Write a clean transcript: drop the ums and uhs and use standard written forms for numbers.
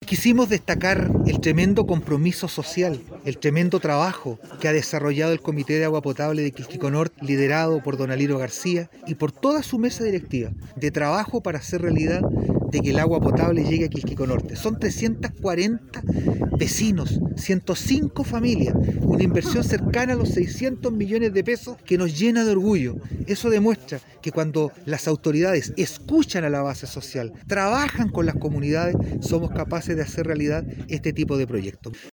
Quisimos destacar el tremendo compromiso social, el tremendo trabajo que ha desarrollado el Comité de Agua Potable de Quilquico Norte, liderado por don Aliro García y por toda su mesa directiva de trabajo para hacer realidad de que el agua potable llegue a Quilquico Norte. Son 340 vecinos, 105 familias, una inversión cercana a los 600 millones de pesos que nos llena de orgullo. Eso demuestra que cuando las autoridades escuchan a la base social, trabajan con las comunidades, somos capaces de hacer realidad este tipo de proyectos.